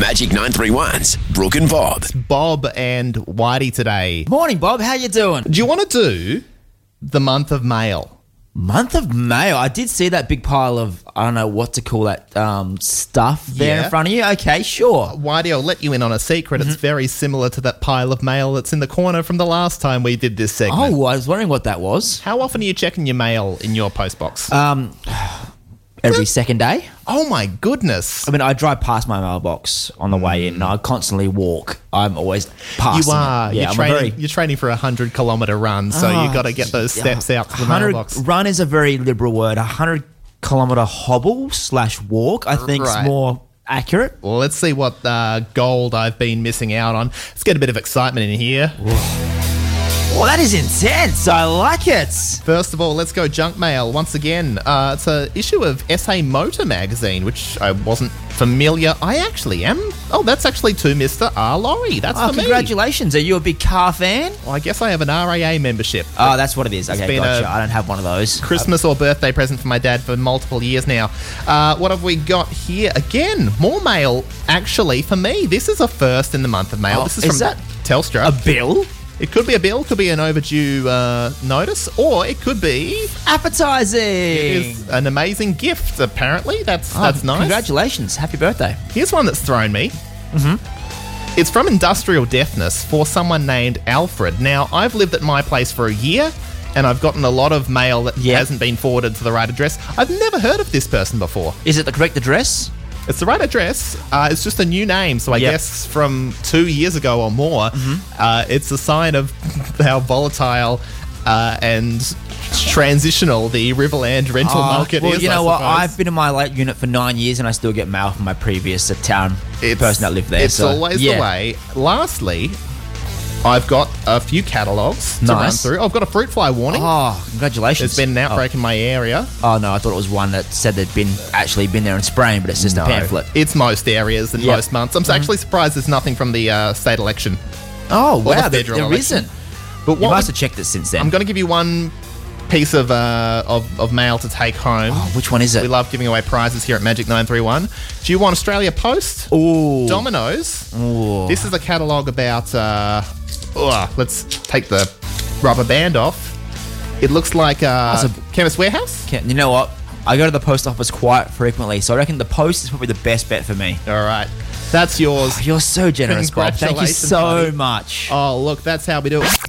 Magic 931's Brooke and Bob. Bob and Whitey today. Morning, Bob. How you doing? Do you want to do the month of mail? Month of May. I did see that big pile of, I don't know what to call that, stuff there Yeah. in front of you. Okay, sure. Whitey, I'll let you in on a secret. It's very similar to that pile of mail that's in the corner from the last time we did this segment. Oh, I was wondering what that was. How often are you checking your mail in your postbox? Every second day. Oh my goodness. I mean, I drive past my mailbox on the way in, and I constantly walk. I'm always passing You are. it. Yeah, You're training for a 100-kilometre run, so you've got to get those steps out to the 100 mailbox. Run is a very liberal word. 100-kilometre hobble/walk, I think, Right. is more accurate. Well, let's see what gold I've been missing out on. Let's get a bit of excitement in here. Well, that is intense. I like it. First of all, let's go junk mail once again. It's an issue of SA Motor magazine, which I wasn't familiar. I actually am. Oh, that's actually to Mr. R. Laurie. That's Oh, for me. congratulations. Are you a big car fan? Well, I guess I have an RAA membership. Oh, that's what it is. Okay, been gotcha. a I don't have one of those. Christmas or birthday present for my dad for multiple years now. What have we got here? Again, more mail, actually, for me. This is a first in the month of mail. Oh, this is from that Telstra. A bill? It could be a bill, could be an overdue notice, or it could be Appetizing. is an amazing gift, apparently. That's nice. Congratulations. Happy birthday. Here's one that's thrown me. It's from Industrial Deafness for someone named Alfred. Now, I've lived at my place for a year, and I've gotten a lot of mail that Yeah. hasn't been forwarded to the right address. I've never heard of this person before. Is it the correct address? It's the right address. It's just a new name, so I Yep. guess from 2 years ago or more, it's a sign of how volatile and transitional the Riverland rental market well, is. you know I what? suppose. I've been in my late unit for 9 years, and I still get mail from my previous town person that lived there. It's so, always yeah. the way. Lastly, I've got a few catalogues to run Nice. through. I've got a fruit fly warning. Oh, congratulations. There's been an outbreak in my area. Oh, no, I thought it was one that said they'd actually been there and spraying, but it's just a pamphlet. It's most areas and Yep. most months. I'm actually surprised there's nothing from the state election. Oh, Or wow, the federal there election. isn't. But You what must have checked it since then. I'm going to give you one piece of mail to take home. Oh, which one is it? We love giving away prizes here at Magic 931. Do you want Australia Post? Ooh. Domino's? Ooh. This is a catalogue about... let's take the rubber band off. It looks like Chemist Warehouse. You know what? I go to the post office quite frequently, so I reckon the post is probably the best bet for me. All right. That's yours. You're so generous, Bob. Thank you Congratulations, so buddy. much. Oh, look, that's how we do it.